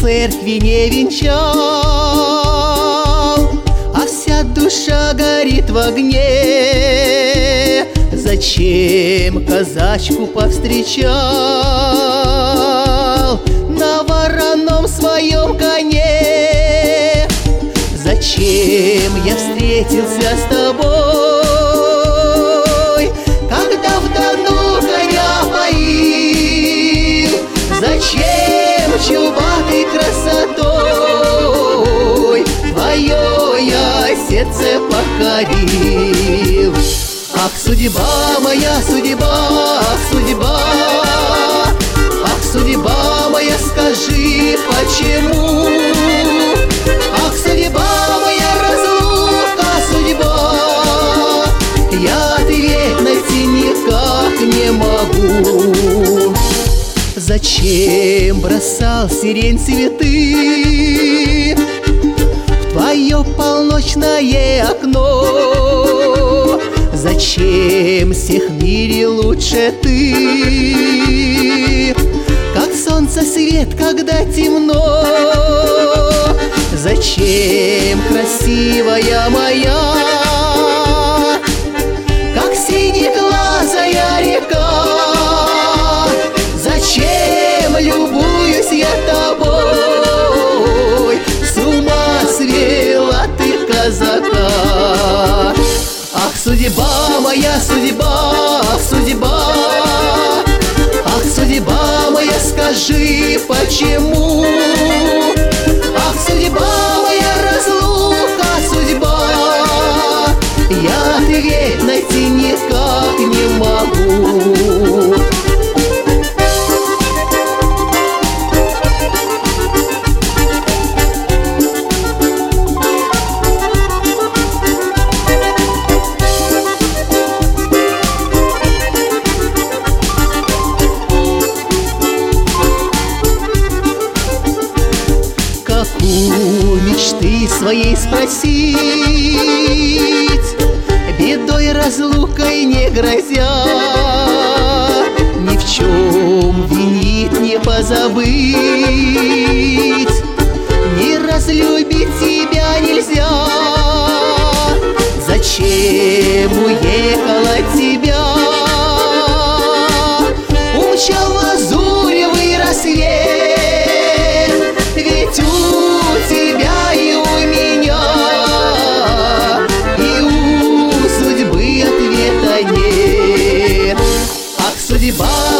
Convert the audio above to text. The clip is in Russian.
церкви не венчал, а вся душа горит в огне. Зачем казачку повстречал на вороном своем коне? Зачем я встретился с тобой, когда в Дону коня поил? Зачем чубатой красотой твое я сердце покорил? Ах, судьба моя, судьба, ах, судьба, ах, судьба моя, скажи, почему? Ах, судьба моя, разлука, судьба, я ответ найти никак не могу. Зачем бросал сирень цветы в твое полночное окно? Зачем всех в мире лучше ты, как солнце свет, когда темно? Зачем, красивая моя, как синеглазая река? Зачем любуюсь я тобой? С ума свела ты казака. Ах, судьба моя, судьба, ах, судьба, ах, судьба моя, скажи, почему? Ах, судьба моя, разлука, судьба, я ответ найти никак не могу. Мечты своей спросить, бедой разлукой не грозя, ни в чем винить не позабыть, не разлюбить тебя нельзя. Зачем уехала от тебя? Умчал лазуревый рассвет, ведь у тебя и у меня, и у судьбы ответа нет. Ах, судьба